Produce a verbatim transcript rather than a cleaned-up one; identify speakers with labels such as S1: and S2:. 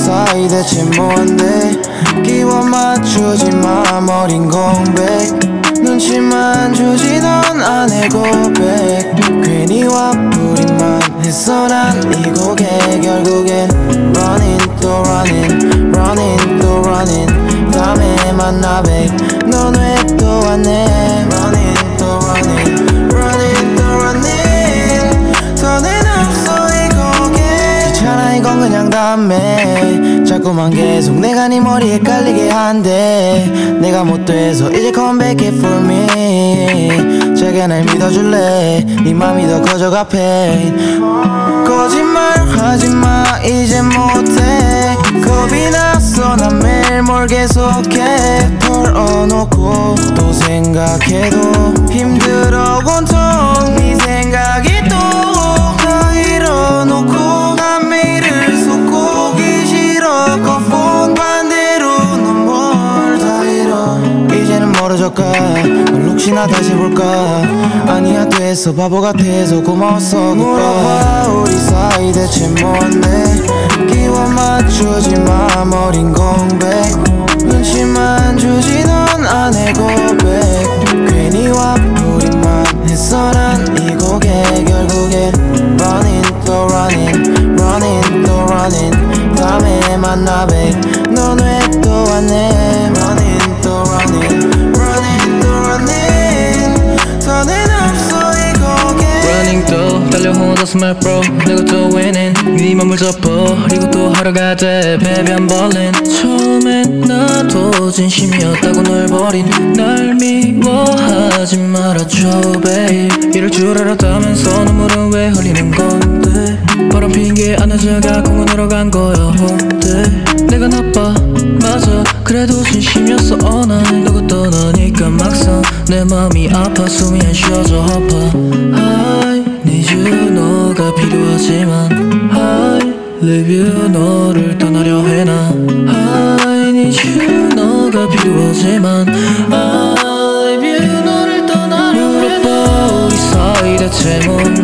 S1: 사이 대체 뭔데 끼워 맞추지 마 머린 공백 눈치만 주지 넌 안 해 고백 괜히 와부리만 했어 난 이 곡에 결국엔 running 또 running running 또 running 다음에 만나 babe 넌 왜 또 왔네 running 또 running running 또 running 더는 없어 이 곡에 귀찮아 이건 그냥 담배 자꾸만 계속 내가 네 머리에 깔리게 한대 내가 못돼서 이제 come back it for me 자기야 날 믿어줄래 네 맘이 더 커져가 pain 거짓말 하지마 이제 못해 겁이 났어 난 매일 뭘 계속해 털어놓고 또 생각해도 힘들어 온통 네 생각이 또 다 잃어놓고 난 매일을 쏟고 보기 싫어 거폰 반대로 넌 뭘 다 잃어 이제는 멀어졌까 널 혹시나 다시 볼까 아니야 됐어 바보 같아서 고마웠어 물어봐 우리 사이 대체 뭔데 끼워 맞추지 마 머린 공백 눈치만 주지 넌 안 해 고백 괜히 와부리만 했어 난 이 곡에 결국엔 running 또 running running 또 running 다음에 만나 babe 넌 왜 또 왔네 running 또 running running 또 running 더는 없어 이 곡에
S2: running 또 달려 혼자서 말 bro 내가 또 winning 네 맘을 접어버리고 또 하루가 돼 배변 벌린 처음엔 나도 진심이었다고 널 버린 날 미워하지 말아줘 babe 이럴 줄 알았다면서 눈물은 왜 흘리는 건데 바람 핑계 안 하자가 공원으로 간 거야 홍대 내가 나빠 맞아 그래도 진심이었어 all night 너가 떠나니까 막상 내 맘이 아파 숨이 안 쉬어져 아파 I need you 너가 필요하지만 I leave you 너를 떠나려 해나 I need you 너가 필요하지만 I leave you 너를 떠나려 해나 물어봐 우리 사이 대체 뭔